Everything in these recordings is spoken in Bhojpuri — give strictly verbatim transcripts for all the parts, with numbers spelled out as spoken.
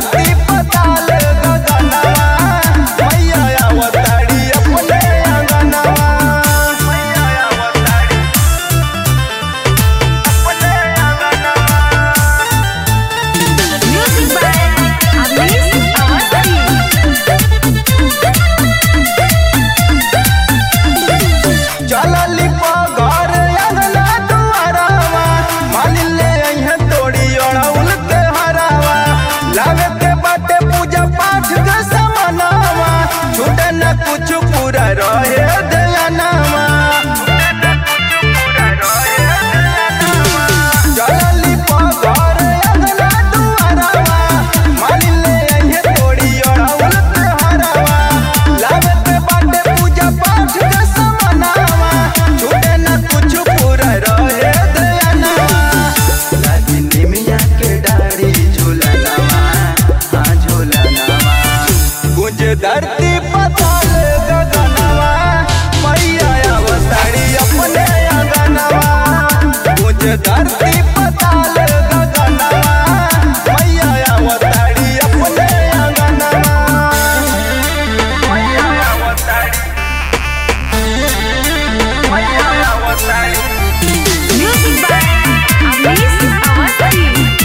धरती पताल गगनवा मैया अवतारी अपने अंगनवा मैया अवतारी अपने अंगनवा। Music by Amis Awasthi. चलली पगार अंगना दुआरावा मालिन ले अइहे तोड़ी ओढ़ौल के हरावा लावे के बाटे पूजा पाठ के समानावा छूटे न कुछ पूरा रहे दयानावा चलली पगार अंगना दुआरावा मालिन ले अइहे तोड़ी ओढ़ौल के हरावा लावे के बाटे पूजा पाठ के समानावा छूटे न कुछ पूरा रहे दयानावा राजनी मिया के डारी झूलनावा हाँ झूलनावा गुंज धरती पताल गगनवा मैया अवतारी अपने अंगनवा गुंज धरती पताल गगनवा मैया अवतारी अपने अंगनवा मैया अवतारी मैया अवतारी। Music by Amis Awasthi.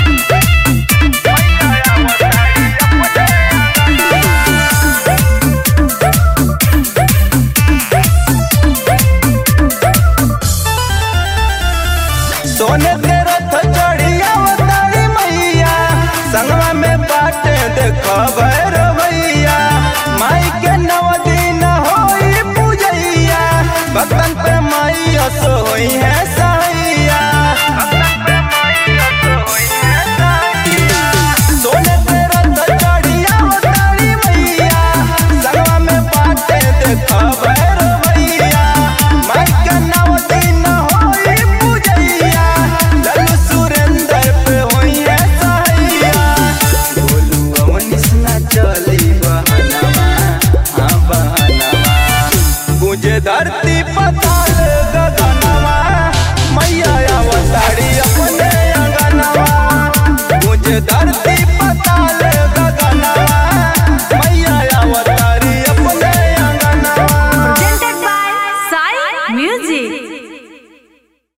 सोने के रथ चढ़ी अवतारी मैया संगवा में बाटे देखो भैरवैया माई के नव दिन होई पूजैया भक्तन पे माई असो होई है सैया सोने के रथ चढ़ी अवतारी मैया संगवा में बाटे देखो भैरवैया माई के नव दिन होई पूजैया लल्लू सुरेंद्र पे होई है सैया बोलू अवनिस ना चली बहनवा हाँ बहनवा गुंजे धरती पताल गगनवा मैया अवतारी अपने अंगनवा गुंजे धरती पताल